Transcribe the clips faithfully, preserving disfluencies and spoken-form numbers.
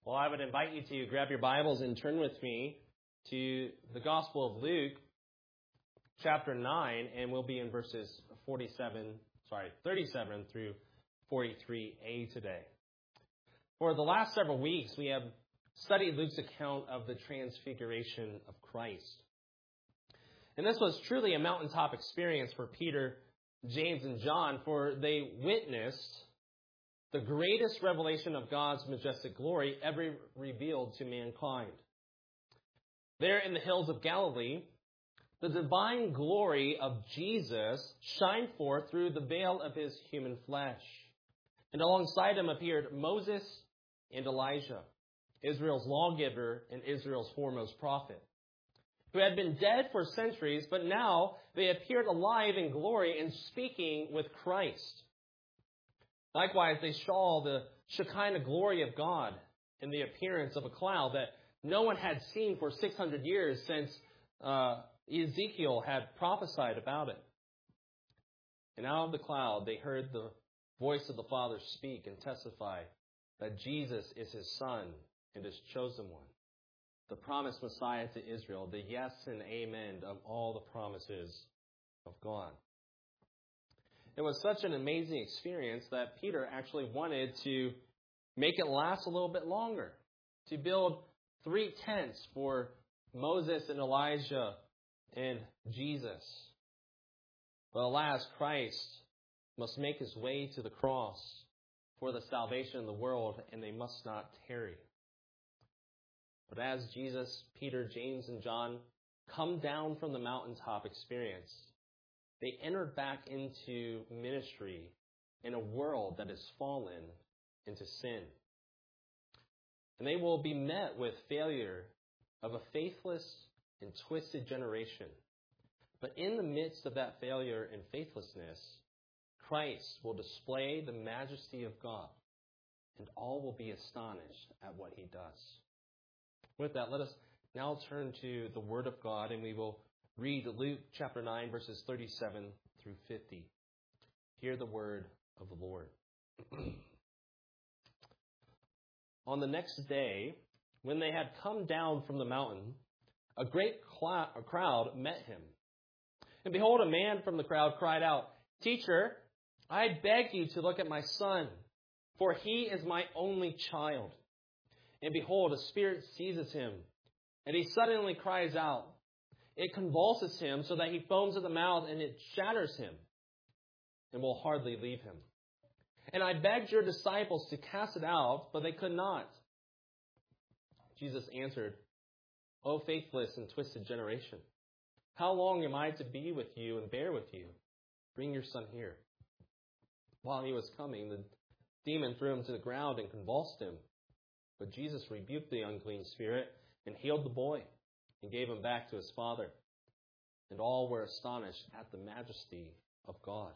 Well, I would invite you to grab your Bibles and turn with me to the Gospel of Luke, chapter nine, and we'll be in verses forty-seven, sorry, thirty-seven through forty-three a today. For the last several weeks, we have studied Luke's account of the transfiguration of Christ. And this was truly a mountaintop experience for Peter, James, and John, for they witnessed the greatest revelation of God's majestic glory ever revealed to mankind. There in the hills of Galilee, the divine glory of Jesus shined forth through the veil of his human flesh. And alongside him appeared Moses and Elijah, Israel's lawgiver and Israel's foremost prophet, who had been dead for centuries, but now they appeared alive in glory and speaking with Christ. Likewise, they saw the Shekinah glory of God in the appearance of a cloud that no one had seen for six hundred years since uh, Ezekiel had prophesied about it. And out of the cloud, they heard the voice of the Father speak and testify that Jesus is his Son and his chosen one, the promised Messiah to Israel, the yes and amen of all the promises of God. It was such an amazing experience that Peter actually wanted to make it last a little bit longer, to build three tents for Moses and Elijah and Jesus. But alas, Christ must make his way to the cross for the salvation of the world, and they must not tarry. But as Jesus, Peter, James, and John come down from the mountaintop experience, they entered back into ministry in a world that has fallen into sin. And they will be met with failure of a faithless and twisted generation. But in the midst of that failure and faithlessness, Christ will display the majesty of God, and all will be astonished at what he does. With that, let us now turn to the Word of God, and we will read Luke chapter nine, verses thirty-seven through fifty. Hear the word of the Lord. On the next day, when they had come down from the mountain, a great cl- a crowd met him. And behold, a man from the crowd cried out, "Teacher, I beg you to look at my son, for he is my only child. And behold, a spirit seizes him, and he suddenly cries out. It convulses him so that he foams at the mouth, and it shatters him and will hardly leave him. And I begged your disciples to cast it out, but they could not." Jesus answered, "O faithless and twisted generation, how long am I to be with you and bear with you? Bring your son here." While he was coming, the demon threw him to the ground and convulsed him. But Jesus rebuked the unclean spirit and healed the boy, and gave him back to his father. And all were astonished at the majesty of God.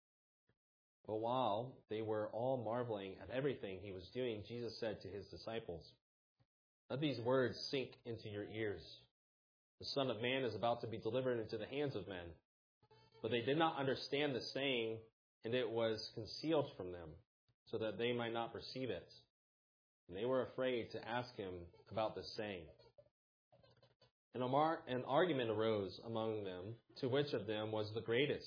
But while they were all marveling at everything he was doing, Jesus said to his disciples, "Let these words sink into your ears. The Son of Man is about to be delivered into the hands of men." But they did not understand the saying, and it was concealed from them, so that they might not perceive it. And they were afraid to ask him about the saying. And an argument arose among them, to which of them was the greatest.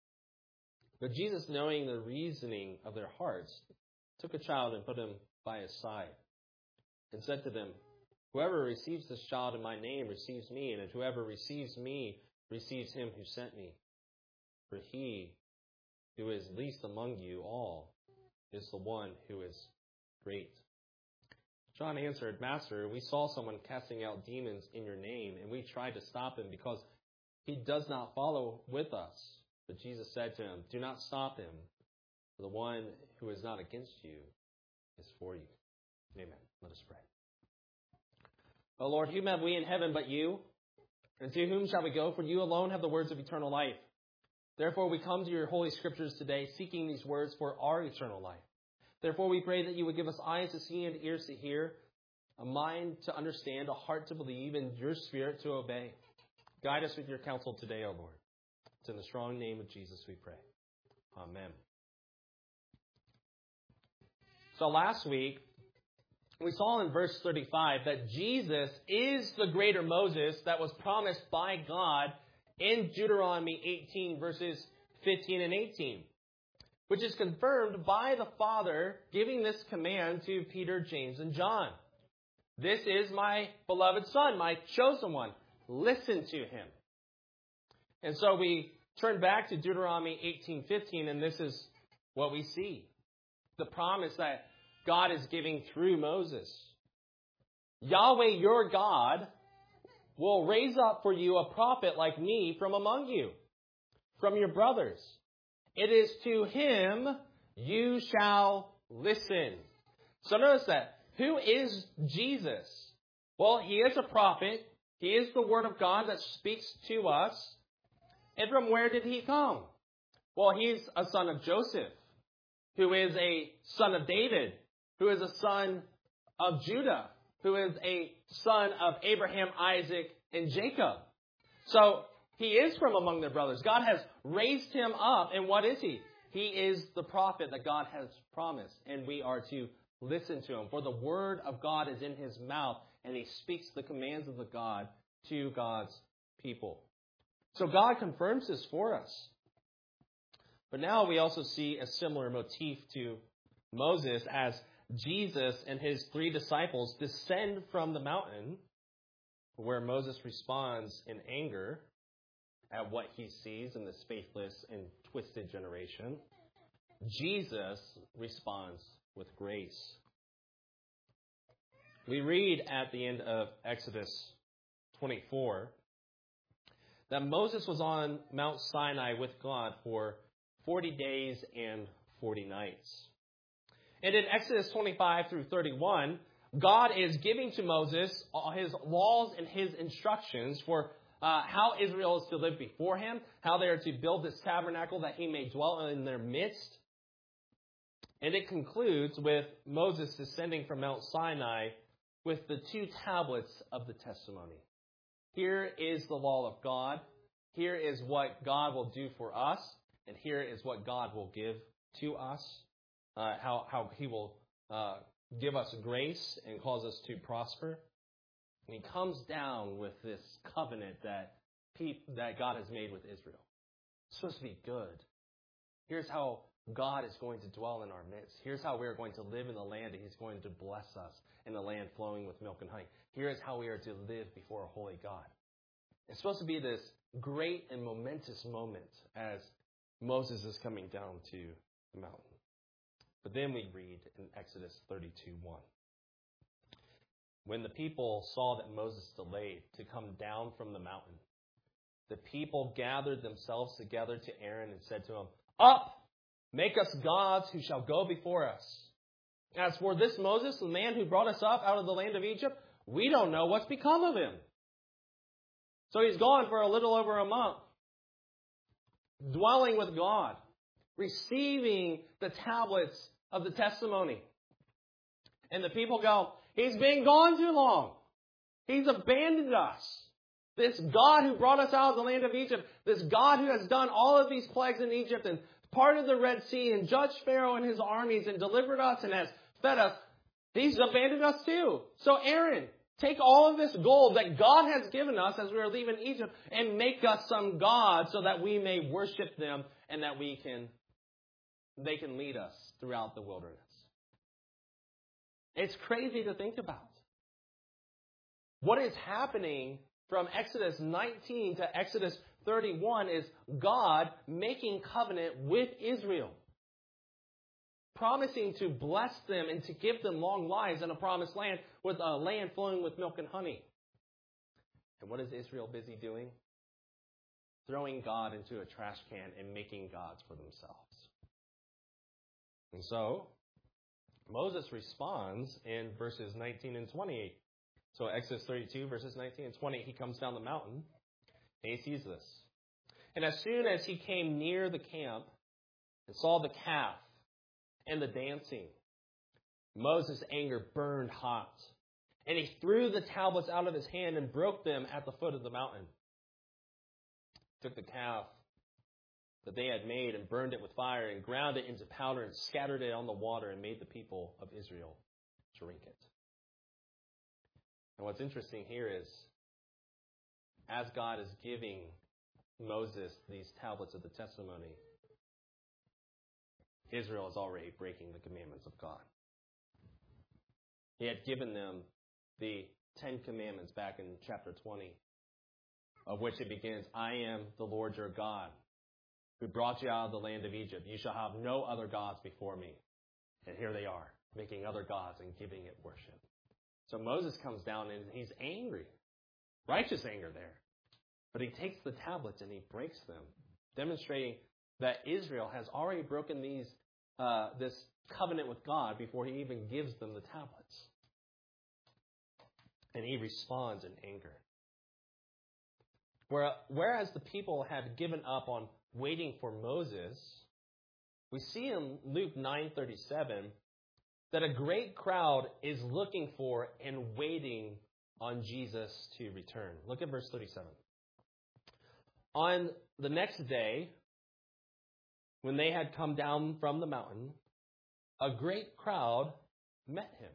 But Jesus, knowing the reasoning of their hearts, took a child and put him by his side, and said to them, "Whoever receives this child in my name receives me, and whoever receives me receives him who sent me. For he who is least among you all is the one who is great." John answered, "Master, we saw someone casting out demons in your name, and we tried to stop him because he does not follow with us." But Jesus said to him, "Do not stop him, for the one who is not against you is for you." Amen. Let us pray. O Lord, whom have we in heaven but you? And to whom shall we go? For you alone have the words of eternal life. Therefore we come to your holy scriptures today, seeking these words for our eternal life. Therefore, we pray that you would give us eyes to see and ears to hear, a mind to understand, a heart to believe, and your spirit to obey. Guide us with your counsel today, O Lord. It's in the strong name of Jesus we pray. Amen. So last week, We saw in verse thirty-five that Jesus is the greater Moses that was promised by God in Deuteronomy eighteen, verses fifteen and eighteen, which is confirmed by the Father giving this command to Peter, James, and John. This is my beloved Son, my chosen one. Listen to him. And so we turn back to Deuteronomy eighteen fifteen, and this is what we see. The promise that God is giving through Moses. Yahweh your God will raise up for you a prophet like me from among you, from your brothers. It is to him you shall listen. So notice that. Who is Jesus? Well, he is a prophet. He is the Word of God that speaks to us. And from where did he come? Well, he's a son of Joseph, who is a son of David, who is a son of Judah, who is a son of Abraham, Isaac, and Jacob. So he is from among their brothers. God has raised him up. And what is he? He is the prophet that God has promised. And we are to listen to him. For the word of God is in his mouth, and he speaks the commands of the God to God's people. So God confirms this for us. But now we also see a similar motif to Moses as Jesus and his three disciples descend from the mountain, where Moses responds in anger at what he sees in this faithless and twisted generation. Jesus responds with grace. We read at the end of Exodus twenty-four that Moses was on Mount Sinai with God for forty days and forty nights. And in Exodus twenty-five through thirty-one, God is giving to Moses his laws and his instructions for uh, how Israel is to live before him, how they are to build this tabernacle that he may dwell in their midst. And it concludes with Moses descending from Mount Sinai with the two tablets of the testimony. Here is the law of God. Here is what God will do for us. And here is what God will give to us. Uh, how, how he will uh, give us grace and cause us to prosper. And he comes down with this covenant that, pe- that God has made with Israel. It's supposed to be good. Here's how God is going to dwell in our midst. Here's how we are going to live in the land, and he's going to bless us in the land flowing with milk and honey. Here is how we are to live before a holy God. It's supposed to be this great and momentous moment as Moses is coming down to the mountain. But then we read in Exodus thirty-two one. When the people saw that Moses delayed to come down from the mountain, the people gathered themselves together to Aaron and said to him, "Up! Make us gods who shall go before us. As for this Moses, the man who brought us up out of the land of Egypt, we don't know what's become of him." So he's gone for a little over a month, dwelling with God, receiving the tablets of the testimony. And the people go, "He's been gone too long. He's abandoned us. This God who brought us out of the land of Egypt, this God who has done all of these plagues in Egypt and parted the Red Sea and judged Pharaoh and his armies and delivered us and has fed us, he's abandoned us too. So Aaron, take all of this gold that God has given us as we are leaving Egypt and make us some gods so that we may worship them and that we can, they can lead us throughout the wilderness." It's crazy to think about. What is happening from Exodus nineteen to Exodus thirty-one is God making covenant with Israel, promising to bless them and to give them long lives in a promised land with a land flowing with milk and honey. And what is Israel busy doing? Throwing God into a trash can and making gods for themselves. And so, Moses responds in verses nineteen and twenty. So Exodus thirty-two, verses nineteen and twenty, he comes down the mountain and he sees this. "And as soon as he came near the camp and saw the calf and the dancing, Moses' anger burned hot. And he threw the tablets out of his hand and broke them at the foot of the mountain. Took the calf that they had made and burned it with fire and ground it into powder and scattered it on the water and made the people of Israel drink it." And what's interesting here is, as God is giving Moses these tablets of the testimony, Israel is already breaking the commandments of God. He had given them the Ten Commandments back in chapter twenty, of which it begins, I am the Lord your God, who brought you out of the land of Egypt. You shall have no other gods before me. And here they are, making other gods and giving it worship. So Moses comes down and he's angry. Righteous anger there. But he takes the tablets and he breaks them, demonstrating that Israel has already broken these uh, this covenant with God before he even gives them the tablets. And he responds in anger. Whereas the people had given up on waiting for Moses, we see in Luke nine thirty-seven that a great crowd is looking for and waiting on Jesus to return. Look at verse thirty-seven. On the next day, when they had come down from the mountain, a great crowd met him.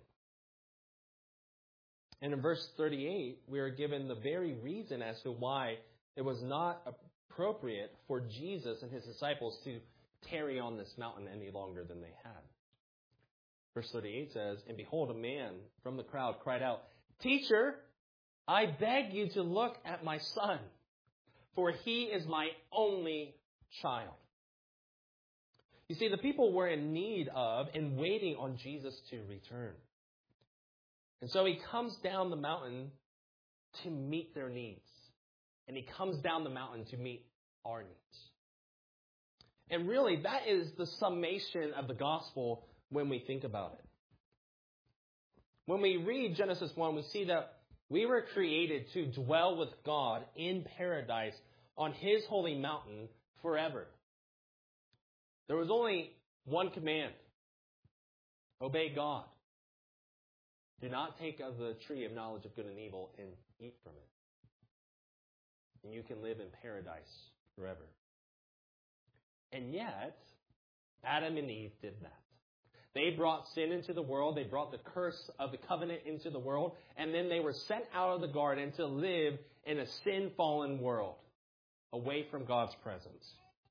And in verse thirty-eight, we are given the very reason as to why it was not appropriate for Jesus and his disciples to tarry on this mountain any longer than they had. Verse thirty-eight says, and behold, a man from the crowd cried out, Teacher, I beg you to look at my son, for he is my only child. You see, the people were in need of and waiting on Jesus to return. And so he comes down the mountain to meet their needs. And he comes down the mountain to meet our needs. And really, that is the summation of the gospel when we think about it. When we read Genesis one, we see that we were created to dwell with God in paradise on his holy mountain forever. There was only one command. Obey God. Do not take of the tree of knowledge of good and evil and eat from it. And you can live in paradise forever. And yet, Adam and Eve did that. They brought sin into the world. They brought the curse of the covenant into the world. And then they were sent out of the garden to live in a sin-fallen world, away from God's presence.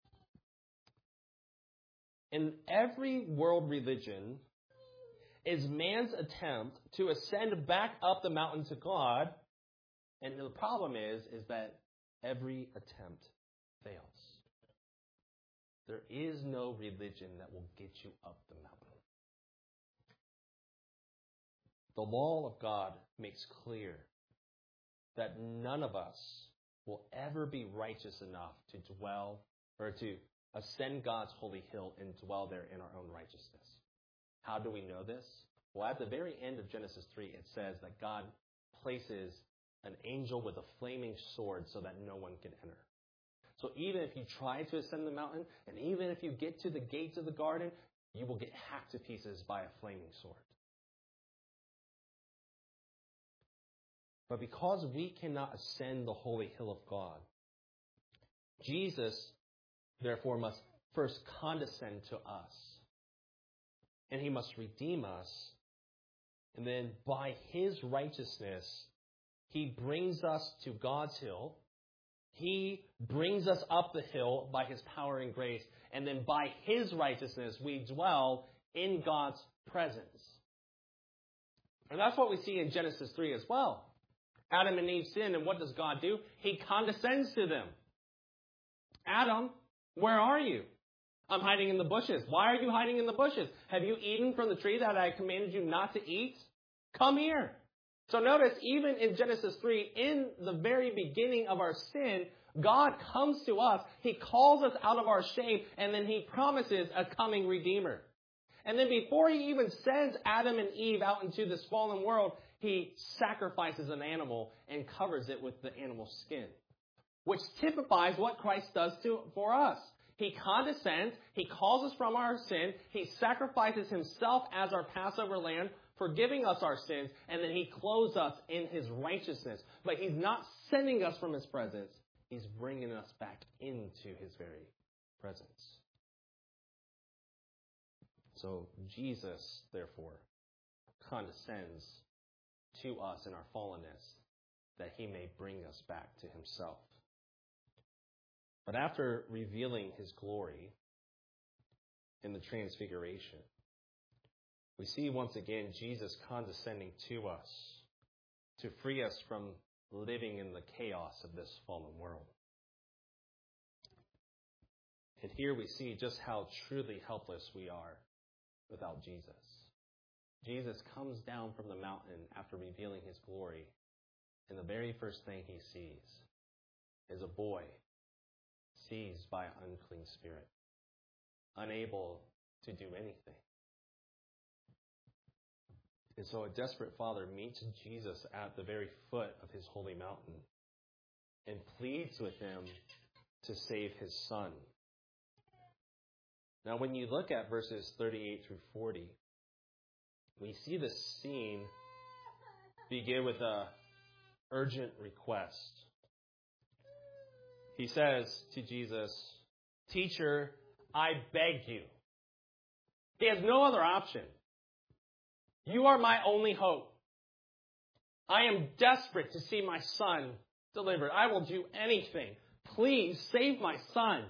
And every world religion is man's attempt to ascend back up the mountain to God. And the problem is, is that every attempt fails. There is no religion that will get you up the mountain. The law of God makes clear that none of us will ever be righteous enough to dwell or to ascend God's holy hill and dwell there in our own righteousness. How do we know this? Well, at the very end of Genesis three, it says that God places an angel with a flaming sword so that no one can enter. So even if you try to ascend the mountain, and even if you get to the gates of the garden, you will get hacked to pieces by a flaming sword. But because we cannot ascend the holy hill of God, Jesus, therefore, must first condescend to us. And he must redeem us. And then by his righteousness, he brings us to God's hill. He brings us up the hill by his power and grace. And then by his righteousness, we dwell in God's presence. And that's what we see in Genesis three as well. Adam and Eve sin, and what does God do? He condescends to them. Adam, where are you? I'm hiding in the bushes. Why are you hiding in the bushes? Have you eaten from the tree that I commanded you not to eat? Come here. So notice, even in Genesis three, in the very beginning of our sin, God comes to us. He calls us out of our shame, and then he promises a coming Redeemer. And then before he even sends Adam and Eve out into this fallen world, he sacrifices an animal and covers it with the animal's skin, which typifies what Christ does to, for us. He condescends, he calls us from our sin, he sacrifices himself as our Passover lamb, forgiving us our sins, and then he clothes us in his righteousness. But he's not sending us from his presence, he's bringing us back into his very presence. So Jesus, therefore, condescends to us in our fallenness, that he may bring us back to himself. But after revealing his glory in the transfiguration, we see once again Jesus condescending to us to free us from living in the chaos of this fallen world. And here we see just how truly helpless we are without Jesus. Jesus comes down from the mountain after revealing his glory, and the very first thing he sees is a boy seized by an unclean spirit, unable to do anything. And so a desperate father meets Jesus at the very foot of his holy mountain and pleads with him to save his son. Now, when you look at verses thirty-eight through forty, we see the scene begin with a urgent request. He says to Jesus, "Teacher, I beg you." He has no other option. You are my only hope. I am desperate to see my son delivered. I will do anything. Please save my son.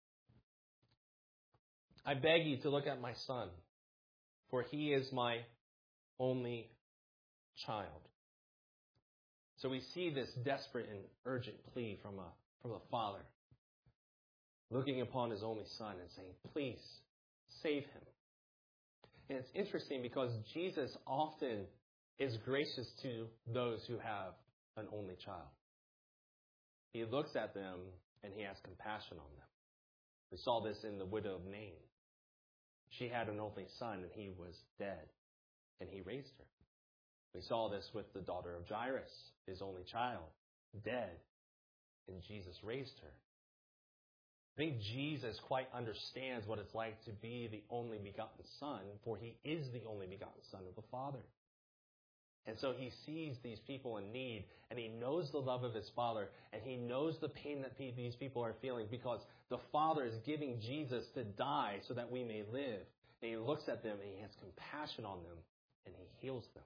I beg you to look at my son, for he is my only child. So we see this desperate and urgent plea from a from a father, looking upon his only son and saying, "Please save him." And it's interesting because Jesus often is gracious to those who have an only child. He looks at them and he has compassion on them. We saw this in the widow of Nain. She had an only son and he was dead, and he raised her. We saw this with the daughter of Jairus, his only child, dead, and Jesus raised her. I think Jesus quite understands what it's like to be the only begotten Son, for he is the only begotten Son of the Father. And so he sees these people in need, and he knows the love of his Father, and he knows the pain that these people are feeling because the Father is giving Jesus to die so that we may live. And he looks at them, and he has compassion on them, and he heals them.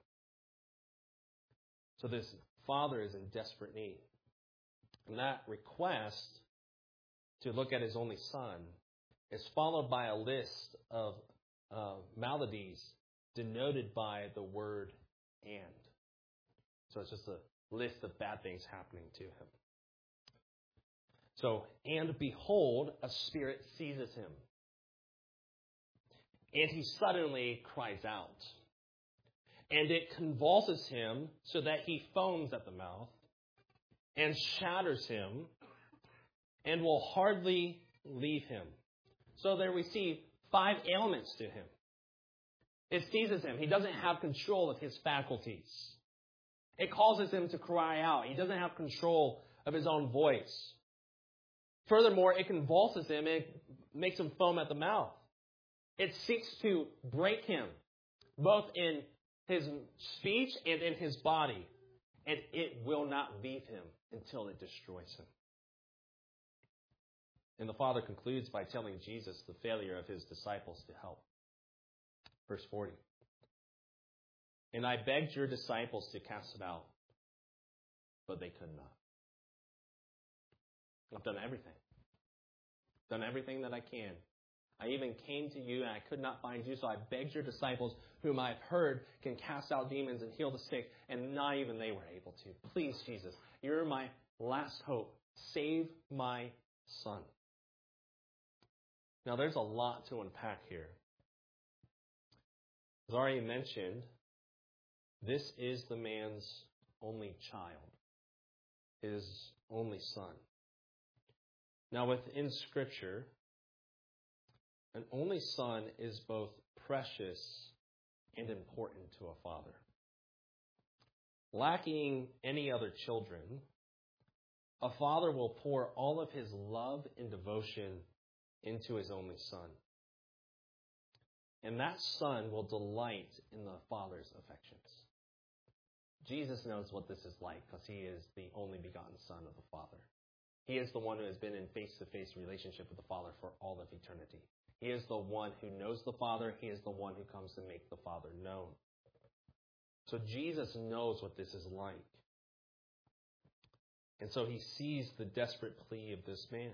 So this Father is in desperate need. And that request to look at his only son is followed by a list of uh, maladies denoted by the word "and." So it's just a list of bad things happening to him. So, and behold, a spirit seizes him. And he suddenly cries out. And it convulses him so that he foams at the mouth and shatters him and will hardly leave him. So there we see five ailments to him. It seizes him. He doesn't have control of his faculties. It causes him to cry out. He doesn't have control of his own voice. Furthermore, it convulses him. It makes him foam at the mouth. It seeks to break him, both in his speech and in his body. And it will not leave him until it destroys him. And the Father concludes by telling Jesus the failure of his disciples to help. Verse forty. And I begged your disciples to cast it out, but they could not. I've done everything. Done everything that I can. I even came to you and I could not find you, so I begged your disciples, whom I've heard can cast out demons and heal the sick, and not even they were able to. Please, Jesus, you're my last hope. Save my son. Now, there's a lot to unpack here. As already mentioned, this is the man's only child, his only son. Now, within Scripture, an only son is both precious and important to a father. Lacking any other children, a father will pour all of his love and devotion into his only son. And that son will delight in the father's affections. Jesus knows what this is like because he is the only begotten Son of the Father. He is the one who has been in face-to-face relationship with the Father for all of eternity. He is the one who knows the Father. He is the one who comes to make the Father known. So Jesus knows what this is like. And so he sees the desperate plea of this man.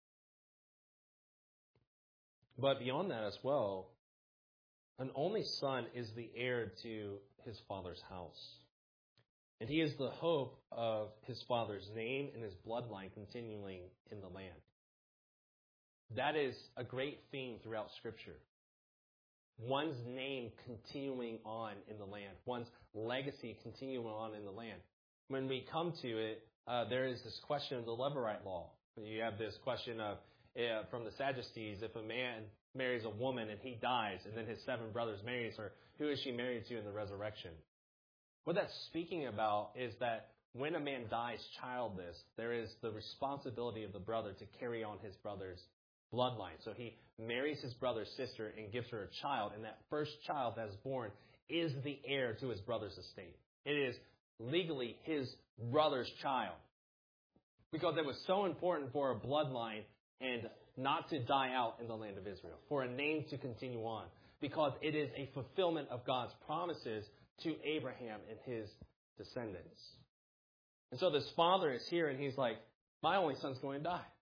But beyond that as well, an only son is the heir to his father's house. And he is the hope of his father's name and his bloodline continuing in the land. That is a great theme throughout Scripture. One's name continuing on in the land. One's legacy continuing on in the land. When we come to it, uh, there is this question of the Levirate law. You have this question of, uh, from the Sadducees, if a man marries a woman and he dies, and then his seven brothers marries her, who is she married to in the resurrection? What that's speaking about is that when a man dies childless, there is the responsibility of the brother to carry on his brother's bloodline. So he marries his brother's sister and gives her a child, and that first child that is born is the heir to his brother's estate. It is legally his brother's child. Because it was so important for a bloodline and not to die out in the land of Israel, for a name to continue on, because it is a fulfillment of God's promises to Abraham and his descendants. And so this father is here and he's like, my only son's going to die.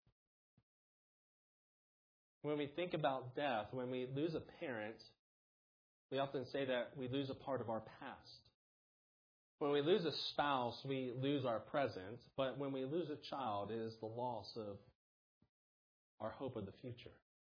When we think about death, when we lose a parent, we often say that we lose a part of our past. When we lose a spouse, we lose our present. But when we lose a child, it is the loss of our hope of the future.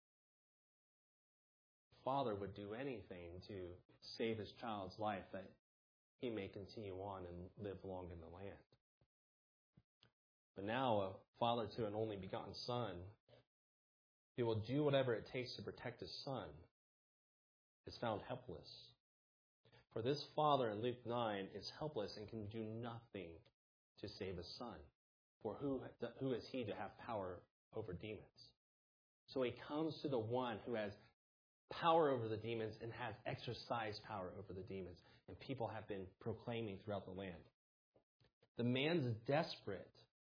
Father would do anything to save his child's life that he may continue on and live long in the land. But now a father to an only begotten son, he will do whatever it takes to protect his son, is found helpless. For this father in Luke nine is helpless and can do nothing to save his son. For who, who is he to have power over demons? So he comes to the one who has power over the demons and has exercised power over the demons. And people have been proclaiming throughout the land. The man's desperate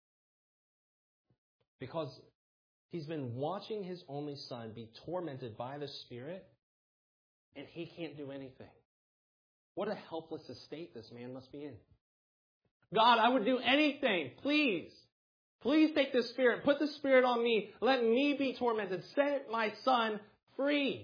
because he's been watching his only son be tormented by the Spirit, and he can't do anything. What a helpless estate this man must be in. God, I would do anything. Please. Please take the Spirit. Put the Spirit on me. Let me be tormented. Set my son free.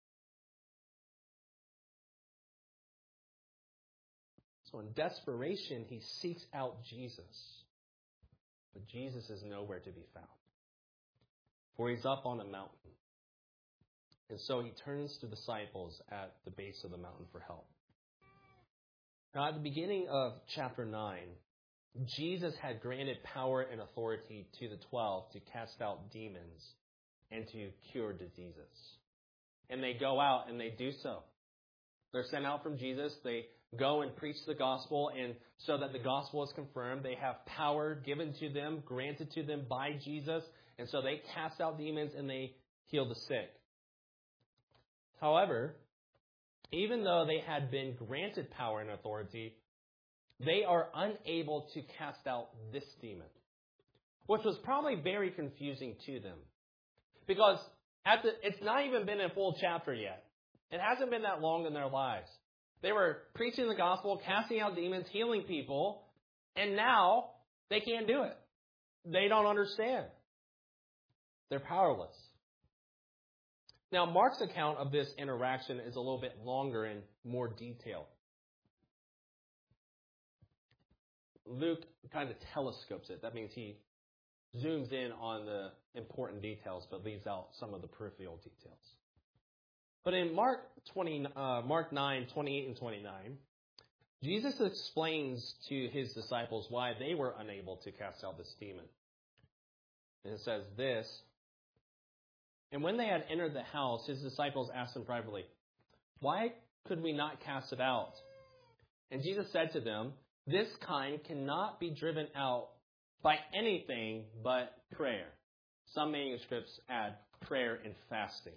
So in desperation, he seeks out Jesus. But Jesus is nowhere to be found. For he's up on a mountain. And so he turns to the disciples at the base of the mountain for help. Now, at the beginning of chapter nine, Jesus had granted power and authority to the twelve to cast out demons and to cure diseases. And they go out and they do so. They're sent out from Jesus. They go and preach the gospel, and so that the gospel is confirmed, they have power given to them, granted to them by Jesus, and so they cast out demons and they heal the sick. However, even though they had been granted power and authority, they are unable to cast out this demon, which was probably very confusing to them. Because at the, it's not even been a full chapter yet. It hasn't been that long in their lives. They were preaching the gospel, casting out demons, healing people, and now they can't do it. They don't understand. They're powerless. Now, Mark's account of this interaction is a little bit longer and more detailed. Luke kind of telescopes it. That means he zooms in on the important details but leaves out some of the peripheral details. But in Mark twenty, uh, Mark nine, twenty-eight and twenty-nine, Jesus explains to his disciples why they were unable to cast out this demon. And it says this, and when they had entered the house, his disciples asked him privately, why could we not cast it out? And Jesus said to them, this kind cannot be driven out by anything but prayer. Some manuscripts add prayer and fasting.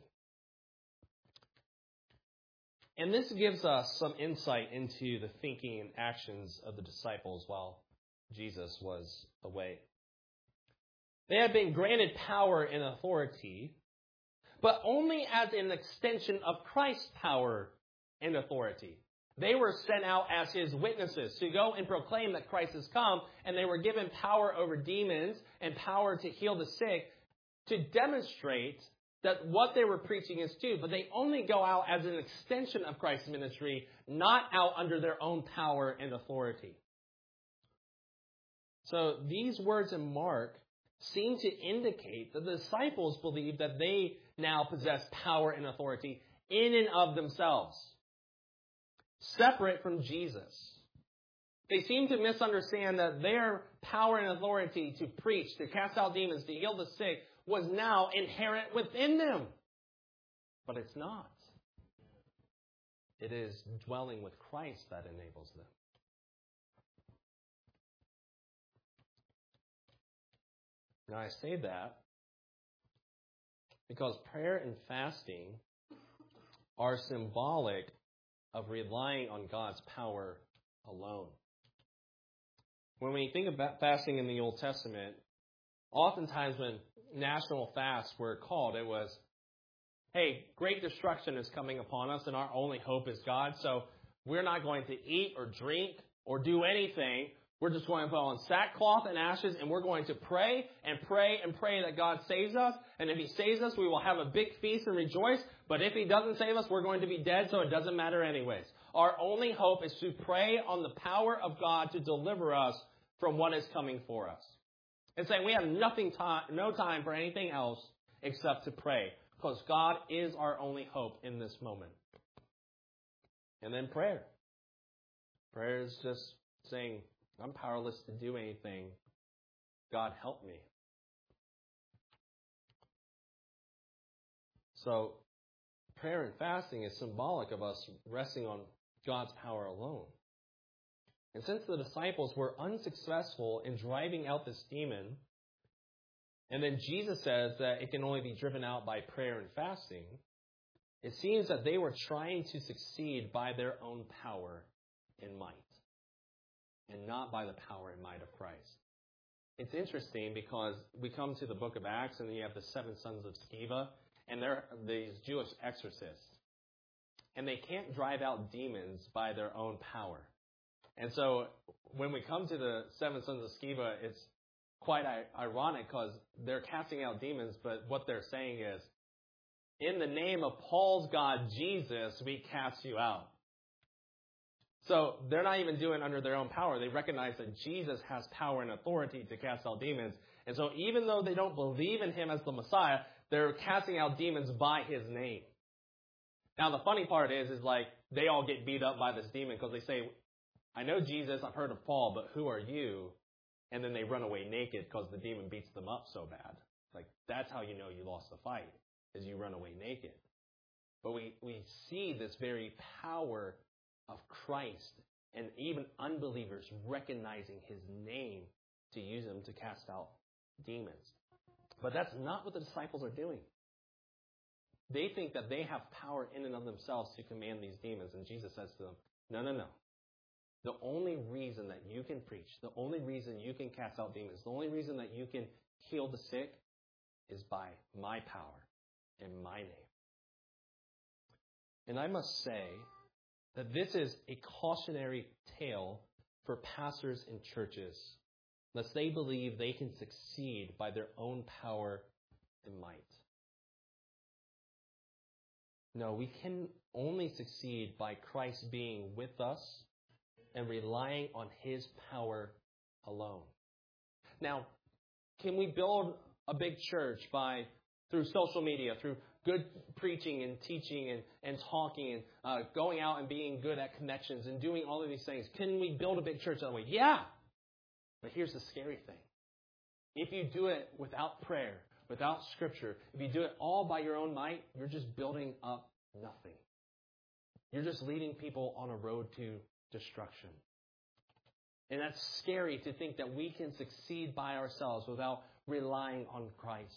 And this gives us some insight into the thinking and actions of the disciples while Jesus was away. They had been granted power and authority, but only as an extension of Christ's power and authority. They were sent out as his witnesses to go and proclaim that Christ has come, and they were given power over demons and power to heal the sick to demonstrate that what they were preaching is true. But they only go out as an extension of Christ's ministry, not out under their own power and authority. So these words in Mark seem to indicate that the disciples believe that they now possess power and authority in and of themselves, separate from Jesus. They seem to misunderstand that their power and authority to preach, to cast out demons, to heal the sick, was now inherent within them. But it's not. It is dwelling with Christ that enables them. Now I say that because prayer and fasting are symbolic of relying on God's power alone. When we think about fasting in the Old Testament, oftentimes when national fasts were called, it was, hey, great destruction is coming upon us and our only hope is God, so we're not going to eat or drink or do anything. We're just going to put on sackcloth and ashes, and we're going to pray and pray and pray that God saves us. And if he saves us, we will have a big feast and rejoice. But if he doesn't save us, we're going to be dead, so it doesn't matter anyways. Our only hope is to pray on the power of God to deliver us from what is coming for us. And saying we have nothing time, no time for anything else except to pray, because God is our only hope in this moment. And then prayer. Prayer is just saying, I'm powerless to do anything. God, help me. So, prayer and fasting is symbolic of us resting on God's power alone. And since the disciples were unsuccessful in driving out this demon, and then Jesus says that it can only be driven out by prayer and fasting, it seems that they were trying to succeed by their own power and might, and not by the power and might of Christ. It's interesting because we come to the book of Acts and you have the seven sons of Sceva, and they're these Jewish exorcists. And they can't drive out demons by their own power. And so when we come to the seven sons of Sceva, it's quite ironic because they're casting out demons, but what they're saying is, in the name of Paul's God, Jesus, we cast you out. So they're not even doing it under their own power. They recognize that Jesus has power and authority to cast out demons. And so even though they don't believe in him as the Messiah, they're casting out demons by his name. Now the funny part is, is like they all get beat up by this demon because they say, I know Jesus, I've heard of Paul, but who are you? And then they run away naked because the demon beats them up so bad. Like that's how you know you lost the fight, is you run away naked. But we, we see this very power of Christ and even unbelievers recognizing his name to use him to cast out demons. But that's not what the disciples are doing. They think that they have power in and of themselves to command these demons. And Jesus says to them, no, no, no. The only reason that you can preach, the only reason you can cast out demons, the only reason that you can heal the sick is by my power and my name. And I must say that this is a cautionary tale for pastors and churches, lest they believe they can succeed by their own power and might. No, we can only succeed by Christ being with us and relying on his power alone. Now, can we build a big church by through social media, through good preaching and teaching and, and talking and uh, going out and being good at connections and doing all of these things? Can we build a big church that way? Yeah. But here's the scary thing. If you do it without prayer, without scripture, if you do it all by your own might, you're just building up nothing. You're just leading people on a road to destruction. And that's scary to think that we can succeed by ourselves without relying on Christ.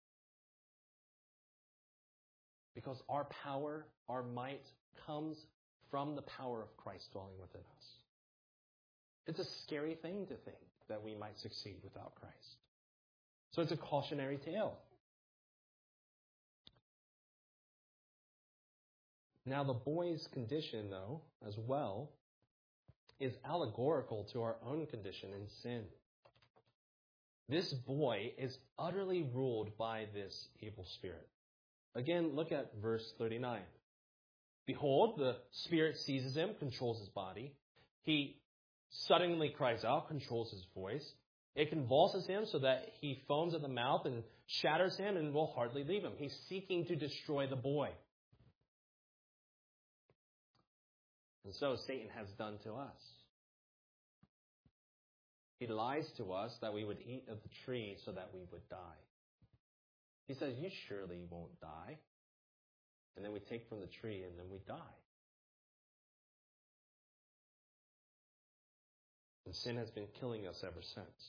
Because our power, our might, comes from the power of Christ dwelling within us. It's a scary thing to think that we might succeed without Christ. So it's a cautionary tale. Now the boy's condition, though, as well, is allegorical to our own condition in sin. This boy is utterly ruled by this evil spirit. Again, look at verse thirty-nine. Behold, the spirit seizes him, controls his body. He suddenly cries out, controls his voice. It convulses him so that he foams at the mouth and shatters him and will hardly leave him. He's seeking to destroy the boy. And so Satan has done to us. He lies to us that we would eat of the tree so that we would die. He says, you surely won't die. And then we take from the tree and then we die. And sin has been killing us ever since.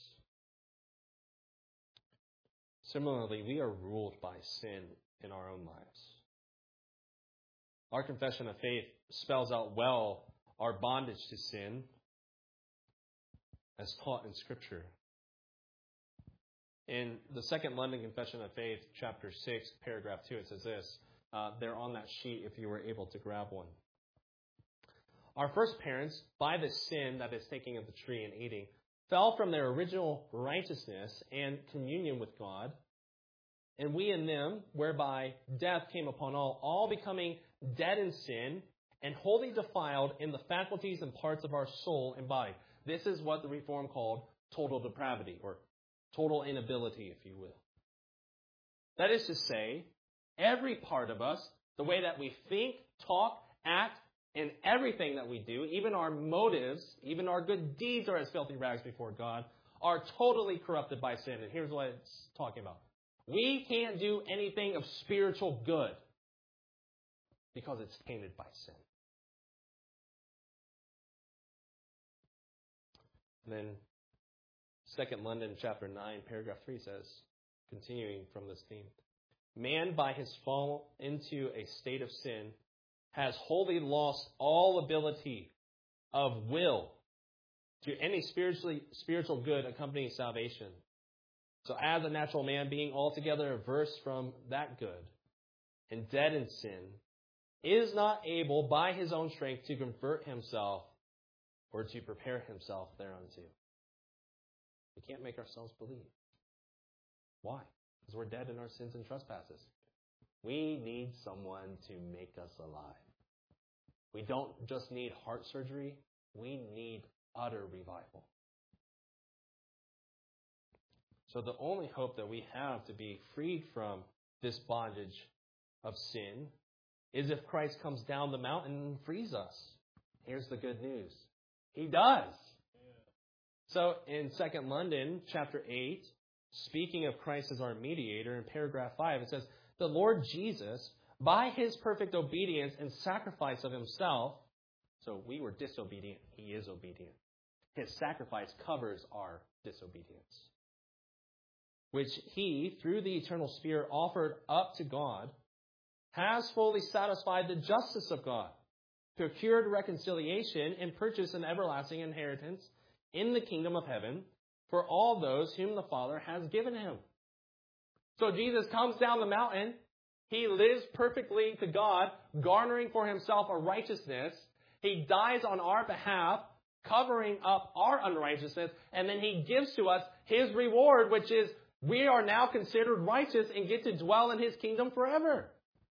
Similarly, we are ruled by sin in our own lives. Our confession of faith spells out well our bondage to sin as taught in Scripture. In the Second London Confession of Faith, chapter six, paragraph two, it says this. Uh, they're on that sheet if you were able to grab one. Our first parents, by the sin, that is taking of the tree and eating, fell from their original righteousness and communion with God, and we in them, whereby death came upon all, all becoming dead in sin and wholly defiled in the faculties and parts of our soul and body. This is what the Reform called total depravity, or total inability, if you will. That is to say, every part of us, the way that we think, talk, act, and everything that we do, even our motives, even our good deeds are as filthy rags before God, are totally corrupted by sin. And here's what it's talking about. We can't do anything of spiritual good because it's tainted by sin. And then Second London chapter nine, paragraph three says, continuing from this theme, man by his fall into a state of sin has wholly lost all ability of will to any spiritually spiritual good accompanying salvation. So as a natural man, being altogether averse from that good and dead in sin, is not able by his own strength to convert himself or to prepare himself thereunto. We can't make ourselves believe. Why? Because we're dead in our sins and trespasses. We need someone to make us alive. We don't just need heart surgery. We need utter revival. So the only hope that we have to be freed from this bondage of sin is if Christ comes down the mountain and frees us. Here's the good news. He does. So in Second London, chapter eight, speaking of Christ as our mediator, in paragraph five, it says, the Lord Jesus, by his perfect obedience and sacrifice of himself, so we were disobedient, he is obedient. His sacrifice covers our disobedience, which he, through the eternal Spirit, offered up to God, has fully satisfied the justice of God, procured reconciliation, and purchased an everlasting inheritance in the kingdom of heaven for all those whom the Father has given him. So Jesus comes down the mountain. He lives perfectly to God, garnering for himself a righteousness. He dies on our behalf, covering up our unrighteousness, and then he gives to us his reward, which is we are now considered righteous and get to dwell in his kingdom forever.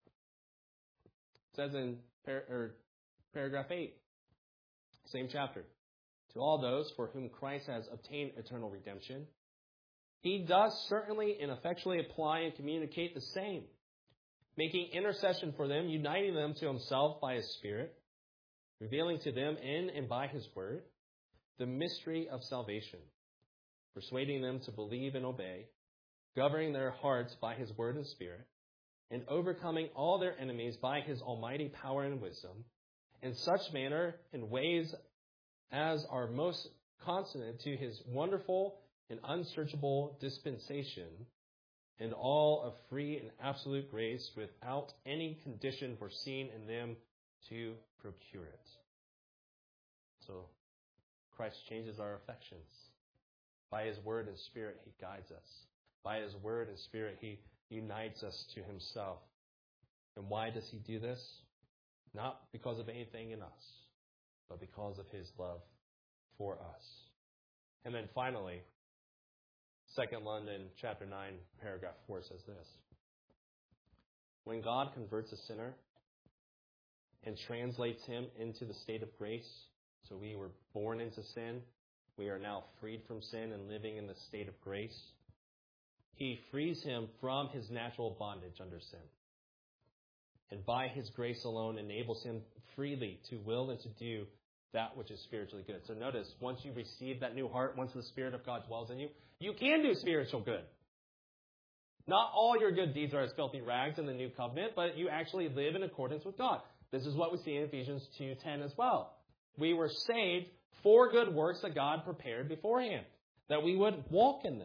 It says in par- or paragraph eight, same chapter. To all those for whom Christ has obtained eternal redemption, he does certainly and effectually apply and communicate the same, making intercession for them, uniting them to himself by his Spirit, revealing to them in and by his word the mystery of salvation, persuading them to believe and obey, governing their hearts by his word and Spirit, and overcoming all their enemies by his almighty power and wisdom, in such manner and ways as are most consonant to his wonderful and unsearchable dispensation, and all of free and absolute grace without any condition foreseen in them to procure it. So Christ changes our affections. By his word and Spirit, he guides us. By his word and Spirit, he unites us to himself. And why does he do this? Not because of anything in us, but because of his love for us. And then finally, Second London chapter nine, paragraph four says this. When God converts a sinner and translates him into the state of grace, so we were born into sin, we are now freed from sin and living in the state of grace, he frees him from his natural bondage under sin. And by his grace alone enables him freely to will and to do that which is spiritually good. So notice, once you receive that new heart, once the Spirit of God dwells in you, you can do spiritual good. Not all your good deeds are as filthy rags in the new covenant, but you actually live in accordance with God. This is what we see in Ephesians two ten as well. We were saved for good works that God prepared beforehand, that we would walk in them.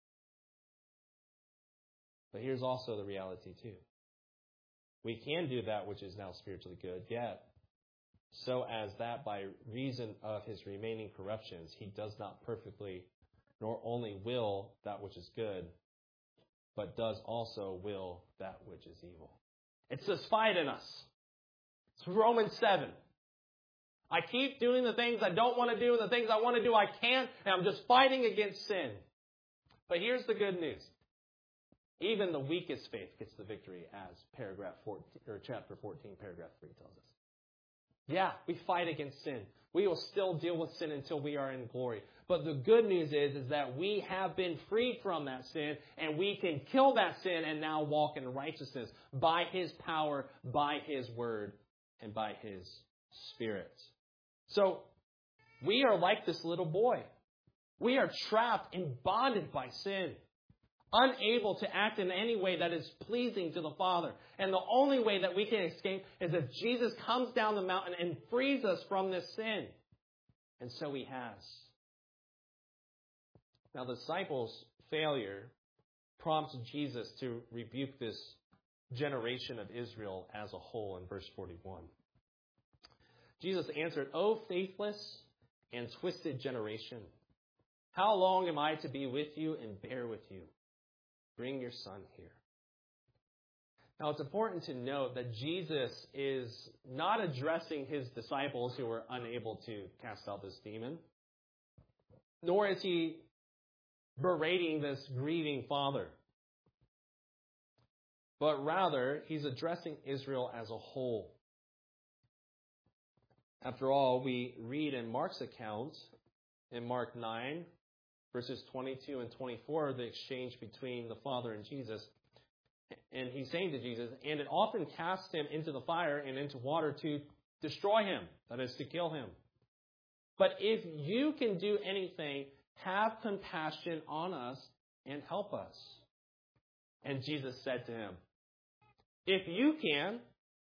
But here's also the reality too. We can do that which is now spiritually good, yet so as that by reason of his remaining corruptions he does not perfectly nor only will that which is good, but does also will that which is evil. It's this fight in us. It's Romans seven. I keep doing the things I don't want to do, and the things I want to do I can't, and I'm just fighting against sin. But here's the good news. Even the weakest faith gets the victory, as paragraph fourteen, or chapter fourteen, paragraph three tells us. Yeah, we fight against sin. We will still deal with sin until we are in glory. But the good news is, is that we have been freed from that sin, and we can kill that sin and now walk in righteousness by his power, by his word, and by his Spirit. So we are like this little boy. We are trapped and bonded by sin, unable to act in any way that is pleasing to the Father. And the only way that we can escape is if Jesus comes down the mountain and frees us from this sin. And so he has. Now the disciples' failure prompts Jesus to rebuke this generation of Israel as a whole in verse forty-one. Jesus answered, "O faithless and twisted generation, how long am I to be with you and bear with you? Bring your son here." Now, it's important to note that Jesus is not addressing his disciples who were unable to cast out this demon, nor is he berating this grieving father. But rather, he's addressing Israel as a whole. After all, we read in Mark's account, in Mark nine, verses twenty-two and twenty-four, the exchange between the Father and Jesus. And he's saying to Jesus, "And it often casts him into the fire and into water to destroy him," that is, to kill him. "But if you can do anything, have compassion on us and help us." And Jesus said to him, "If you can,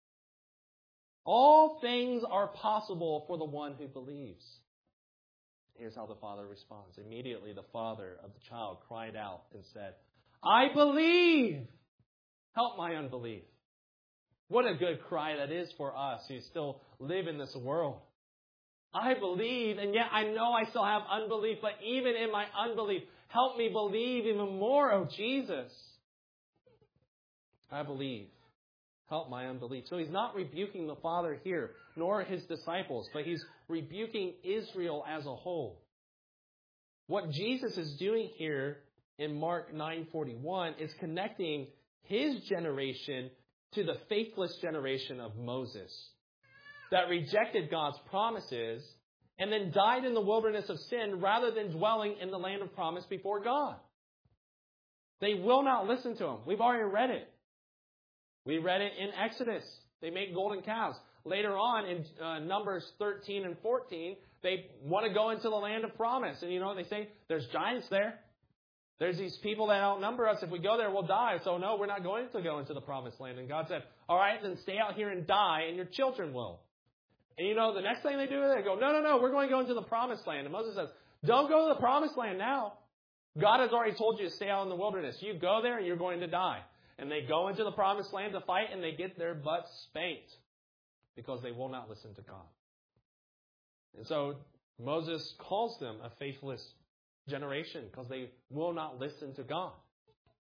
all things are possible for the one who believes." Here's how the father responds. Immediately the father of the child cried out and said, "I believe. Help my unbelief." What a good cry that is for us who still live in this world. I believe, and yet I know I still have unbelief, but even in my unbelief, help me believe even more, oh Jesus. I believe. Help my unbelief. So he's not rebuking the Father here, nor his disciples, but he's rebuking Israel as a whole. What Jesus is doing here in Mark nine forty-one is connecting his generation to the faithless generation of Moses that rejected God's promises and then died in the wilderness of sin rather than dwelling in the land of promise before God. They will not listen to him. We've already read it. We read it in Exodus. They make golden calves. Later on in uh, Numbers thirteen and fourteen, they want to go into the land of promise. And you know what they say? There's giants there. There's these people that outnumber us. If we go there, we'll die. So no, we're not going to go into the promised land. And God said, all right, then stay out here and die, and your children will. And you know, the next thing they do, they go, no, no, no, we're going to go into the promised land. And Moses says, don't go to the promised land now. God has already told you to stay out in the wilderness. You go there and you're going to die. And they go into the promised land to fight, and they get their butts spanked because they will not listen to God. And so Moses calls them a faithless generation because they will not listen to God.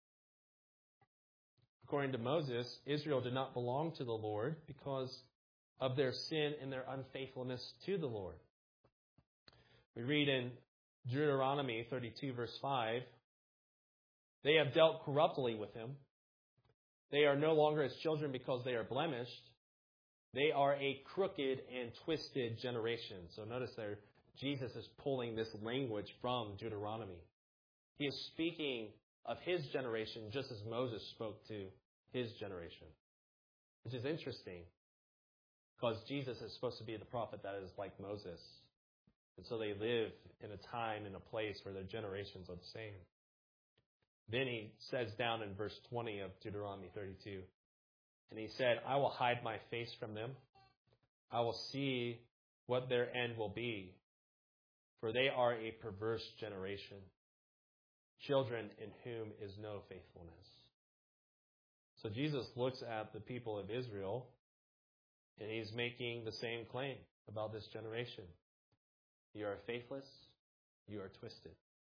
According to Moses, Israel did not belong to the Lord because of their sin and their unfaithfulness to the Lord. We read in Deuteronomy thirty-two, verse five, they have dealt corruptly with him. They are no longer his children because they are blemished. They are a crooked and twisted generation. So notice there, Jesus is pulling this language from Deuteronomy. He is speaking of his generation just as Moses spoke to his generation. Which is interesting, because Jesus is supposed to be the prophet that is like Moses. And so they live in a time and a place where their generations are the same. Then he says down in verse twenty of Deuteronomy thirty-two, and he said, I will hide my face from them. I will see what their end will be, for they are a perverse generation, children in whom is no faithfulness. So Jesus looks at the people of Israel, and he's making the same claim about this generation. You are faithless, you are twisted.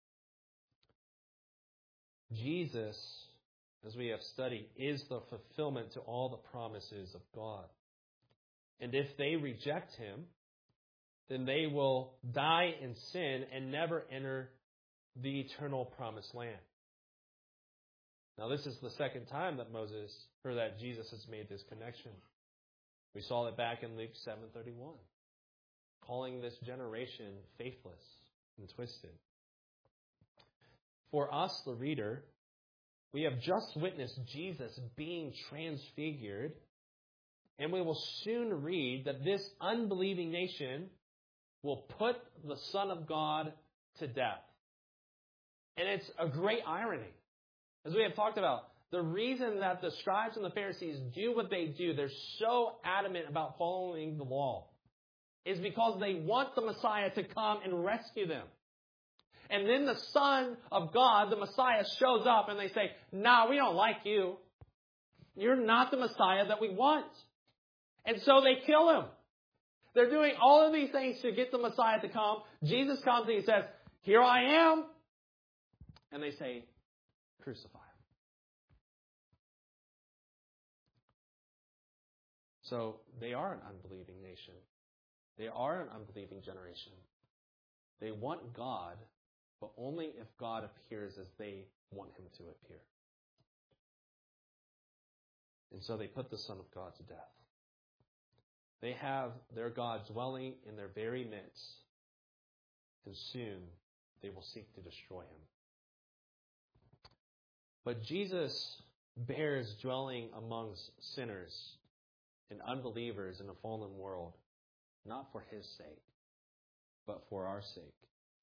Jesus, as we have studied, is the fulfillment to all the promises of God. And if they reject him, then they will die in sin and never enter the eternal promised land. Now, this is the second time that Moses, or that Jesus has made this connection. We saw it back in Luke seven thirty-one, calling this generation faithless and twisted. For us, the reader, we have just witnessed Jesus being transfigured, and we will soon read that this unbelieving nation will put the Son of God to death. And it's a great irony. As we have talked about, the reason that the scribes and the Pharisees do what they do, they're so adamant about following the law, is because they want the Messiah to come and rescue them. And then the Son of God, the Messiah, shows up and they say, no, we don't like you. You're not the Messiah that we want. And so they kill him. They're doing all of these things to get the Messiah to come. Jesus comes and he says, here I am. And they say, crucify him. So they are an unbelieving nation. They are an unbelieving generation. They want God, but only if God appears as they want him to appear. And so they put the Son of God to death. They have their God dwelling in their very midst, and soon they will seek to destroy him. But Jesus bears dwelling amongst sinners and unbelievers in a fallen world, not for his sake, but for our sake.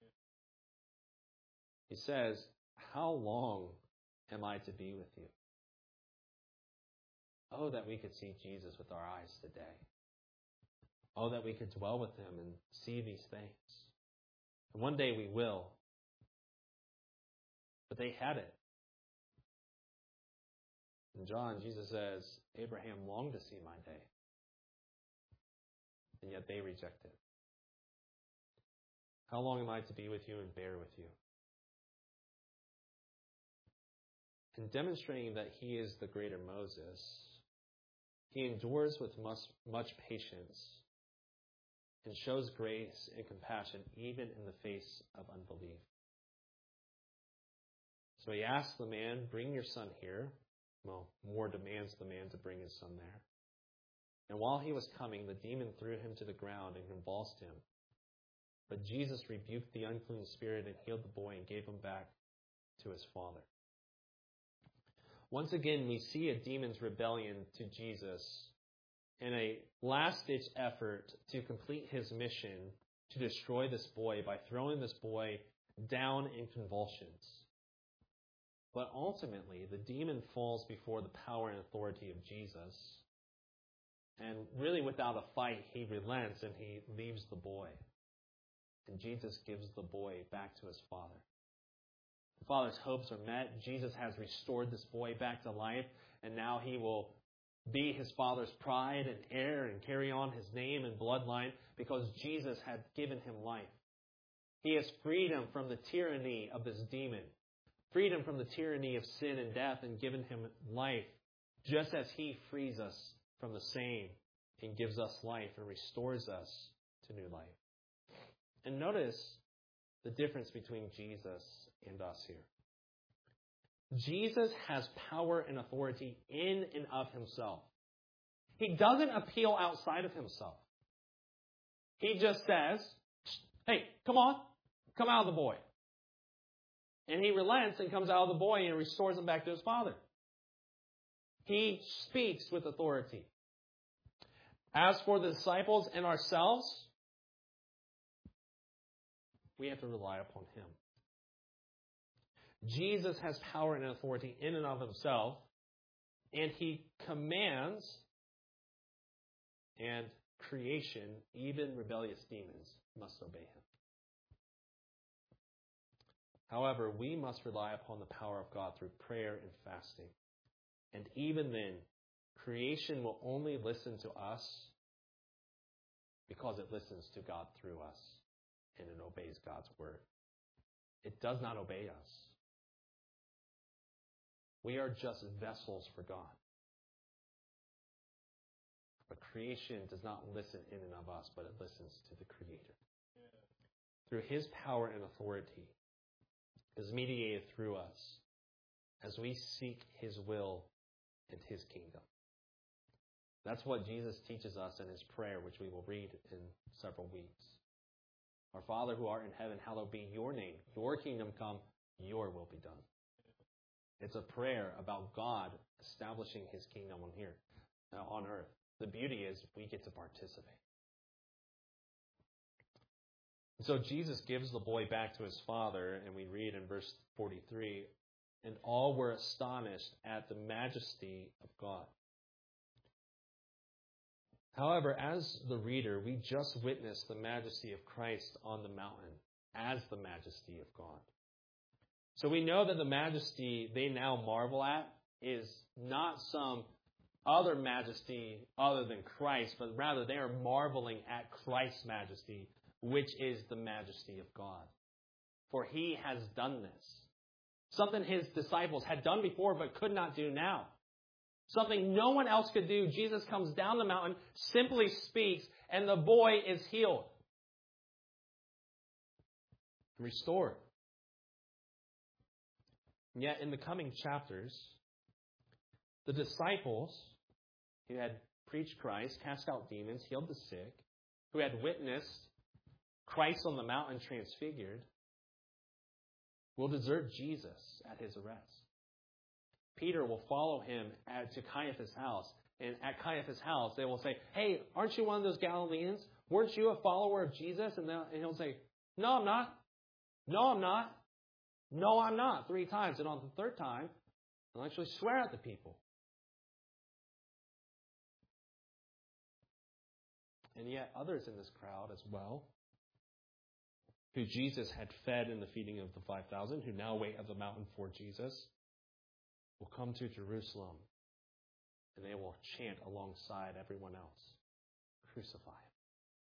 He says, how long am I to be with you? Oh, that we could see Jesus with our eyes today. Oh, that we could dwell with him and see these things. And one day we will. But they had it. In John, Jesus says, Abraham longed to see my day. And yet they reject it. How long am I to be with you and bear with you? In demonstrating that he is the greater Moses, he endures with much, much patience and shows grace and compassion even in the face of unbelief. So he asks the man, bring your son here. Well, more demands the man to bring his son there. And while he was coming, the demon threw him to the ground and convulsed him. But Jesus rebuked the unclean spirit and healed the boy and gave him back to his father. Once again, we see a demon's rebellion to Jesus in a last-ditch effort to complete his mission to destroy this boy by throwing this boy down in convulsions. But ultimately, the demon falls before the power and authority of Jesus. And really without a fight, he relents and he leaves the boy. And Jesus gives the boy back to his father. The father's hopes are met. Jesus has restored this boy back to life. And now he will be his father's pride and heir and carry on his name and bloodline because Jesus had given him life. He has freed him from the tyranny of this demon. Freed him from the tyranny of sin and death and given him life, just as he frees us from the same and gives us life and restores us to new life. And notice the difference between Jesus and us here. Jesus has power and authority in and of himself. He doesn't appeal outside of himself. He just says, hey, come on, come out of the boy. And he relents and comes out of the boy and restores him back to his father. He speaks with authority. As for the disciples and ourselves, we have to rely upon him. Jesus has power and authority in and of himself, and he commands, and creation, even rebellious demons, must obey him. However, we must rely upon the power of God through prayer and fasting. And even then, creation will only listen to us because it listens to God through us and it obeys God's word. It does not obey us. We are just vessels for God. But creation does not listen in and of us, but it listens to the Creator. Yeah. Through his power and authority is mediated through us as we seek his will and his kingdom. That's what Jesus teaches us in his prayer, which we will read in several weeks. Our Father who art in heaven, hallowed be your name. Your kingdom come, your will be done. It's a prayer about God establishing his kingdom on here, uh, on earth. The beauty is we get to participate. So Jesus gives the boy back to his father, and we read in verse forty-three, and all were astonished at the majesty of God. However, as the reader, we just witnessed the majesty of Christ on the mountain as the majesty of God. So we know that the majesty they now marvel at is not some other majesty other than Christ, but rather they are marveling at Christ's majesty, which is the majesty of God. For he has done this. Something his disciples had done before but could not do now. Something no one else could do. Jesus comes down the mountain, simply speaks, and the boy is healed. Restored. And yet in the coming chapters, the disciples who had preached Christ, cast out demons, healed the sick, who had witnessed Christ on the mountain transfigured, will desert Jesus at his arrest. Peter will follow him at, to Caiaphas' house. And at Caiaphas' house, they will say, hey, aren't you one of those Galileans? Weren't you a follower of Jesus? And, and he'll say, no, I'm not. No, I'm not. No, I'm not. Three times. And on the third time, he'll actually swear at the people. And yet others in this crowd as well, who Jesus had fed in the feeding of the five thousand, who now wait at the mountain for Jesus, will come to Jerusalem and they will chant alongside everyone else, crucify him.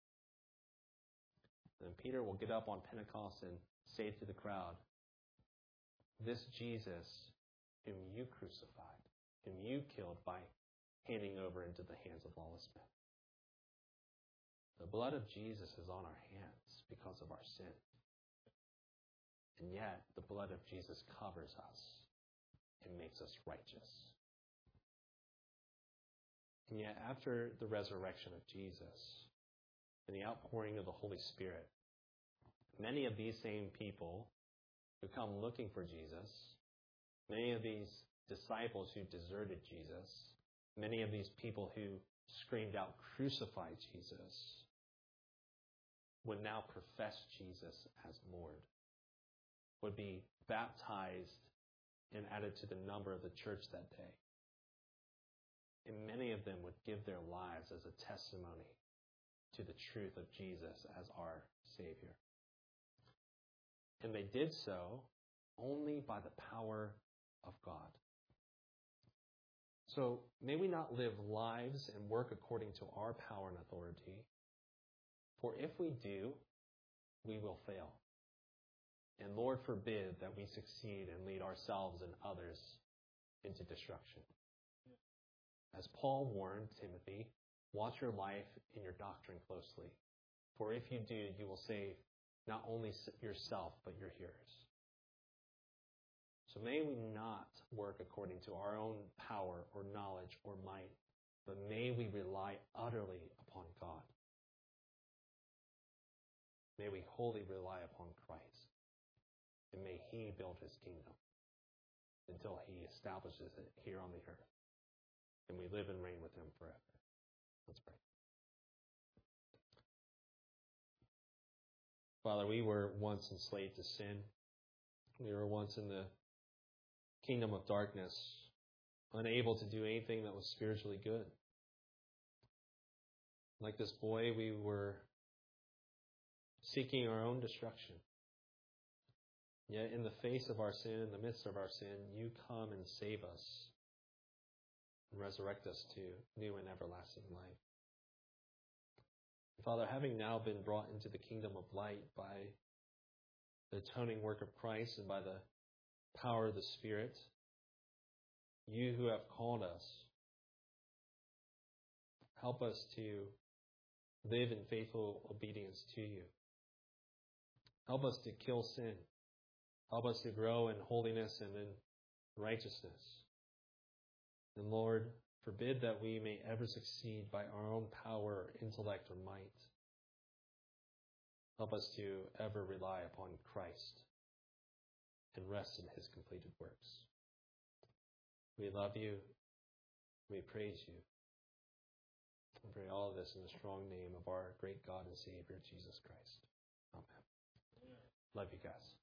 And then Peter will get up on Pentecost and say to the crowd, this Jesus whom you crucified, whom you killed by handing over into the hands of lawless men. The blood of Jesus is on our hands because of our sin. And yet, the blood of Jesus covers us and makes us righteous. And yet, after the resurrection of Jesus and the outpouring of the Holy Spirit, many of these same people who come looking for Jesus, many of these disciples who deserted Jesus, many of these people who screamed out, crucify Jesus, would now profess Jesus as Lord, would be baptized and added to the number of the church that day. And many of them would give their lives as a testimony to the truth of Jesus as our Savior. And they did so only by the power of God. So may we not live lives and work according to our power and authority, for if we do, we will fail. And Lord forbid that we succeed and lead ourselves and others into destruction. As Paul warned Timothy, Watch your life and your doctrine closely. For if you do, you will save not only yourself, but your hearers. So may we not work according to our own power or knowledge or might, but may we rely utterly upon God. May we wholly rely upon Christ. And may He build His kingdom until He establishes it here on the earth. And we live and reign with Him forever. Let's pray. Father, we were once enslaved to sin. We were once in the kingdom of darkness, unable to do anything that was spiritually good. Like this boy, we were seeking our own destruction. Yet in the face of our sin, in the midst of our sin, you come and save us and resurrect us to new and everlasting life. Father, having now been brought into the kingdom of light by the atoning work of Christ and by the power of the Spirit, you who have called us, help us to live in faithful obedience to you. Help us to kill sin. Help us to grow in holiness and in righteousness. And Lord, forbid that we may ever succeed by our own power, intellect, or might. Help us to ever rely upon Christ and rest in His completed works. We love you. We praise you. We pray all of this in the strong name of our great God and Savior, Jesus Christ. Amen. Love you guys.